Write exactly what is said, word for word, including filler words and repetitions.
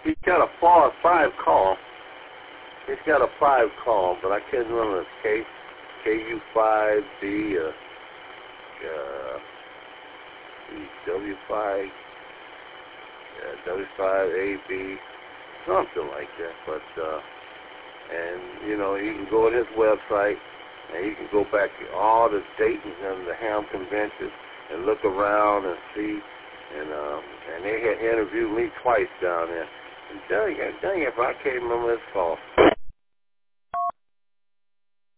he's got a four, five call. He's got a five call, but I can't remember. It's K, K U five D, uh, uh, W five, uh, W five A B, something like that. But, uh, and, you know, you can go to his website, and you can go back to all the Dayton and the Ham Convention and look around and see. And um, and they had interviewed me twice down there. And dang, dang if I can't remember his call.